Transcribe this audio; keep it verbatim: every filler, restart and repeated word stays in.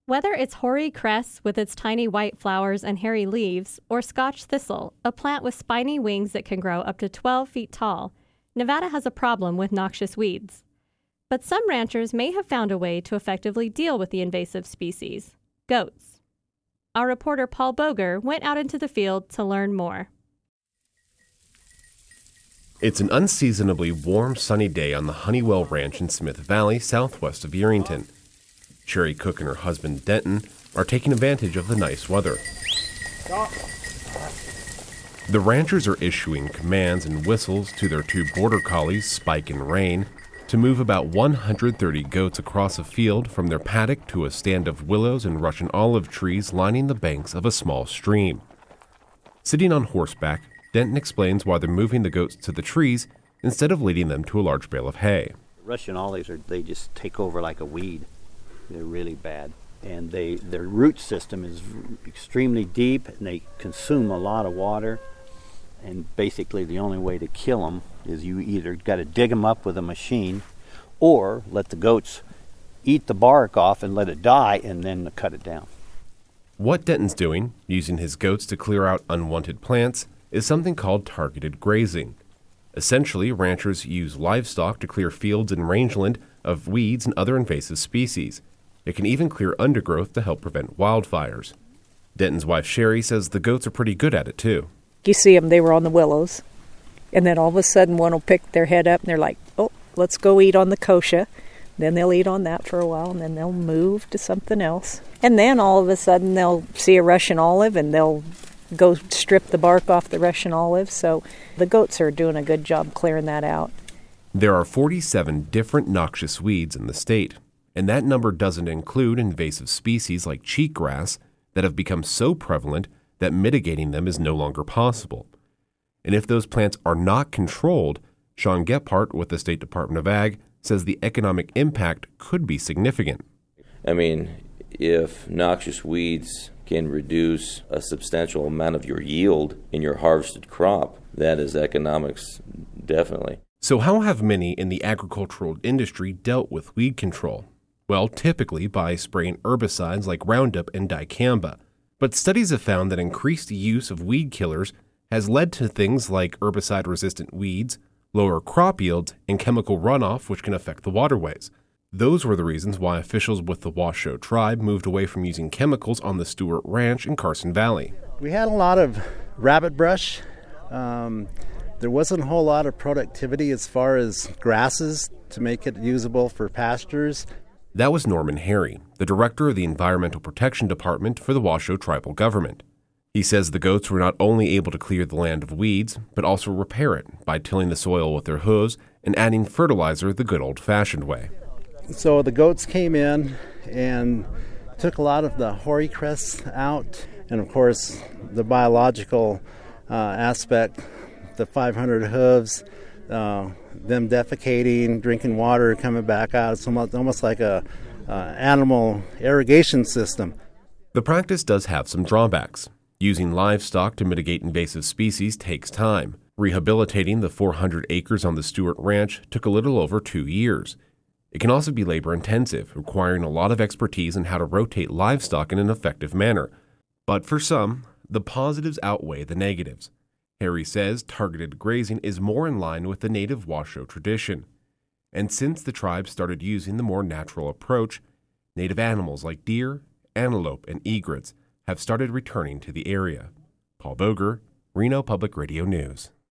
Whether it's hoary cress with its tiny white flowers and hairy leaves, or Scotch thistle, a plant with spiny wings that can grow up to twelve feet tall, Nevada has a problem with noxious weeds. But some ranchers may have found a way to effectively deal with the invasive species, goats. Our reporter Paul Boger went out into the field to learn more. It's an unseasonably warm, sunny day on the Honeywell Ranch in Smith Valley, southwest of Yerington. Sherry Cook and her husband Denton are taking advantage of the nice weather. Stop. The ranchers are issuing commands and whistles to their two border collies, Spike and Rain, to move about one hundred thirty goats across a field from their paddock to a stand of willows and Russian olive trees lining the banks of a small stream. Sitting on horseback, Denton explains why they're moving the goats to the trees instead of leading them to a large bale of hay. Russian olives, are they just take over like a weed. They're really bad. And they their root system is extremely deep, and they consume a lot of water. And basically the only way to kill them is you either got to dig them up with a machine or let the goats eat the bark off and let it die and then cut it down. What Denton's doing, using his goats to clear out unwanted plants, is something called targeted grazing. Essentially, ranchers use livestock to clear fields and rangeland of weeds and other invasive species. It can even clear undergrowth to help prevent wildfires. Denton's wife Sherry says the goats are pretty good at it too. You see them, they were on the willows, and then all of a sudden one will pick their head up and they're like, oh, let's go eat on the kochia. Then they'll eat on that for a while, and then they'll move to something else. And then all of a sudden they'll see a Russian olive and they'll go strip the bark off the Russian olive. So the goats are doing a good job clearing that out. There are forty-seven different noxious weeds in the state, and that number doesn't include invasive species like cheatgrass that have become so prevalent that mitigating them is no longer possible. And if those plants are not controlled, Sean Gephardt with the State Department of Ag says the economic impact could be significant. I mean, if noxious weeds can reduce a substantial amount of your yield in your harvested crop, that is economics, definitely. So how have many in the agricultural industry dealt with weed control? Well, typically by spraying herbicides like Roundup and dicamba. But studies have found that increased use of weed killers has led to things like herbicide-resistant weeds, lower crop yields, and chemical runoff, which can affect the waterways. Those were the reasons why officials with the Washoe tribe moved away from using chemicals on the Stewart Ranch in Carson Valley. We had a lot of rabbit brush. Um, there wasn't a whole lot of productivity as far as grasses to make it usable for pastures. That was Norman Harry, the director of the Environmental Protection Department for the Washoe tribal government. He says the goats were not only able to clear the land of weeds, but also repair it by tilling the soil with their hooves and adding fertilizer the good old-fashioned way. So the goats came in and took a lot of the hoary cress out, and of course the biological uh, aspect, the five hundred hooves, uh, them defecating, drinking water, coming back out. It's almost, almost like a uh, animal irrigation system. The practice does have some drawbacks. Using livestock to mitigate invasive species takes time. Rehabilitating the four hundred acres on the Stewart Ranch took a little over two years. It can also be labor-intensive, requiring a lot of expertise in how to rotate livestock in an effective manner. But for some, the positives outweigh the negatives. Harry says targeted grazing is more in line with the native Washoe tradition. And since the tribe started using the more natural approach, native animals like deer, antelope, and egrets have started returning to the area. Paul Boger, Reno Public Radio News.